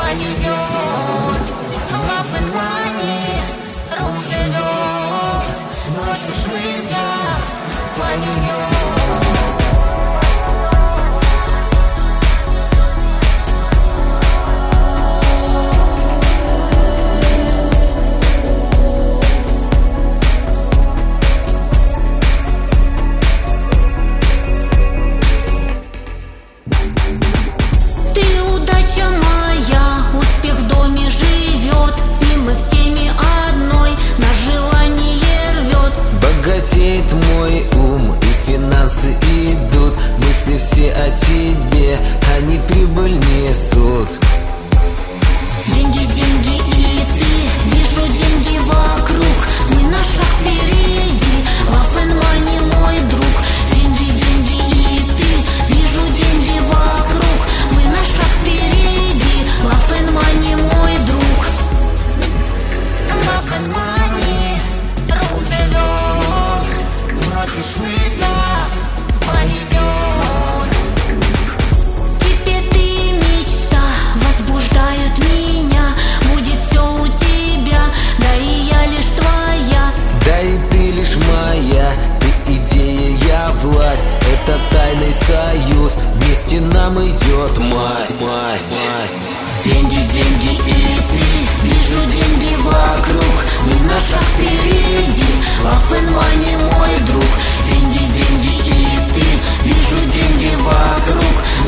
понесет. Love and money, Рузвельт, бросишь вызов, понесет. Богатеет мой ум, и финансы идут. Мысли все о тебе, они прибыль несут. Деньги, деньги и ты, вижу деньги вокруг. Мы на шаг впереди, love and money, мой друг. Деньги, деньги и ты, вижу деньги вокруг. Мы на шаг впереди, love and money, мой друг. Love and money, Рузвельт, бросишь вызов, понесет. Теперь ты мечта, возбуждает меня. Будет все у тебя, да и я лишь твоя. Да и ты лишь моя, ты идея, я власть. Это тайный союз, вместе нам идет мазь. Деньги, деньги и ты, вижу деньги вокруг. Мы на шаг впереди, love and money, мой друг. Деньги, деньги и ты, вижу деньги вокруг.